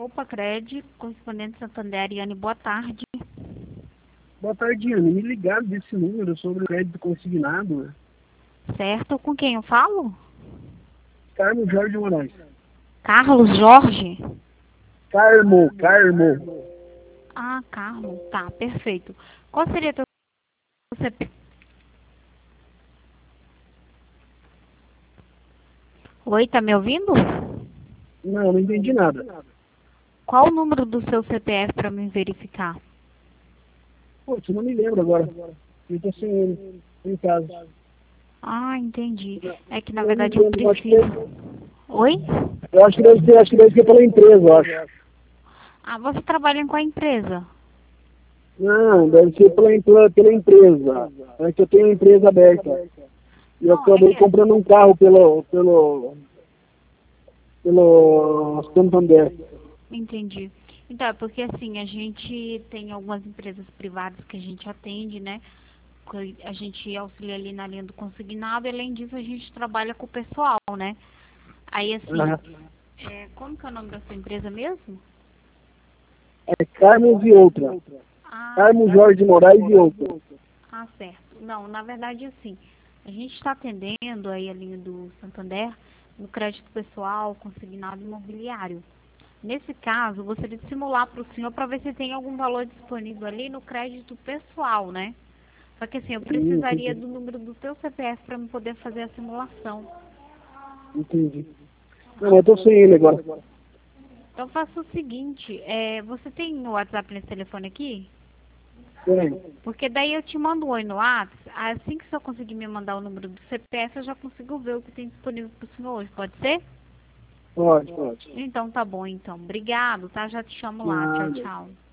Opa, Cred, correspondente Santander, Iane, boa tarde. Boa tarde, Ana. Me ligaram desse número sobre o crédito consignado. Certo, com quem eu falo? Carmo Jorge Moraes. Carlos Jorge? Carmo. Ah, Carlos, tá, perfeito. Qual seria teu CP? Oi, tá me ouvindo? Não entendi nada. Qual o número do seu CPF para me verificar? Pô, você não me lembra agora. Eu tô sem ele em casa. Ah, entendi. É que na Não me verdade eu lembro, preciso. Oi? eu acho que deve ser pela empresa, eu acho. Ah, você trabalha com a empresa? Não, deve ser pela empresa. É que eu tenho uma empresa aberta. E eu Não, é acabei que. comprando um carro pelo Santander. Entendi. Então, é porque assim, a gente tem algumas empresas privadas que a gente atende, né? A gente auxilia ali na linha do consignado, e além disso a gente trabalha com o pessoal, né? Aí assim, Aham. como que é o nome da sua empresa mesmo? É Carmo e outra. Ah, Carmo Jorge Moraes e outra. certo. Não, na verdade assim, a gente está atendendo aí a linha do Santander no crédito pessoal, consignado imobiliário. Nesse caso, gostaria de simular para o senhor para ver se tem algum valor disponível ali no crédito pessoal, né? Só que assim, eu precisaria Entendi. do número do teu CPF para me poder fazer a simulação. Entendi. Não, eu tô sem ele agora. Então faça o seguinte, você tem o WhatsApp nesse telefone aqui? Tem. Porque daí eu te mando um oi no WhatsApp, assim que o senhor conseguir me mandar o número do CPF, eu já consigo ver o que tem disponível para o senhor hoje, pode ser? Pode. Então tá bom, então. Obrigado, tá? Já te chamo lá. Tchau, Nada. tchau.